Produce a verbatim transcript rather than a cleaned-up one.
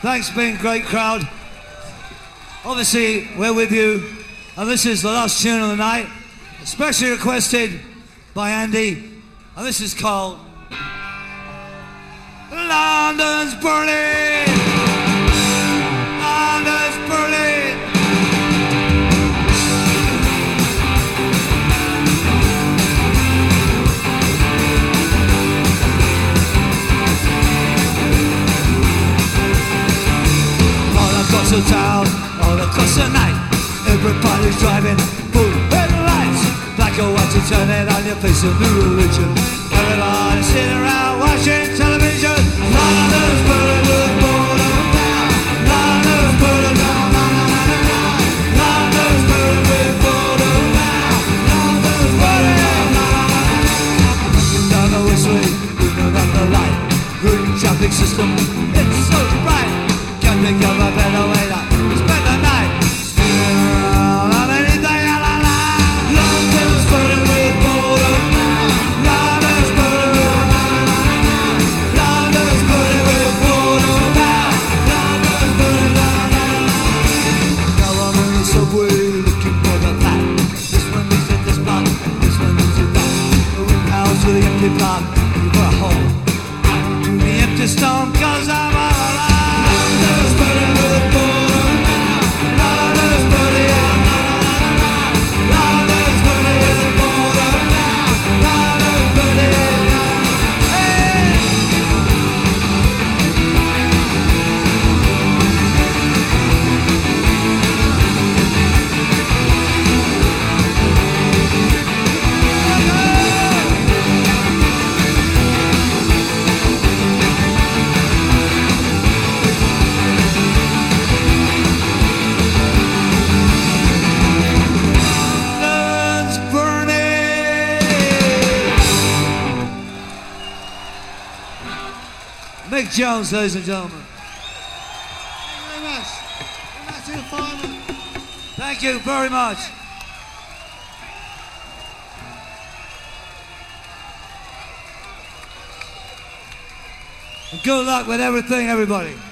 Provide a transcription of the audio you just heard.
Thanks for being a great crowd. Obviously, we're with you, and this is the last tune of the night, especially requested by Andy, and this is called London's Burning! London's Burning! All across the town, all across the night, everybody's driving full headlights. Black or white to turn it on your face of new religion. Everybody's sitting around watching television. London's burning with boredom down. London's burning down. London's burning with boredom down. London's burning down. Looking down the Westway, looking at the light. Green traffic system, it's so bright. Can't think of a better way to spend the night. Spinning around on anything I like. London's burning with boredom down. London's burning with London's burning with boredom down. London's burning down. Now I'm in the subway looking for the flat. This one needs it this block, this one needs it that. The wind howls to the empty block, looking for a hole. To the empty stone, cause I'm all alive. London's burning with boredom down. London's burning down. London's burning with boredom down. London's burning down. Hey! London's burning. Mick Jones, ladies and gentlemen. Thank you very much. Very much to the fireman. Thank you very much. And good luck with everything, everybody.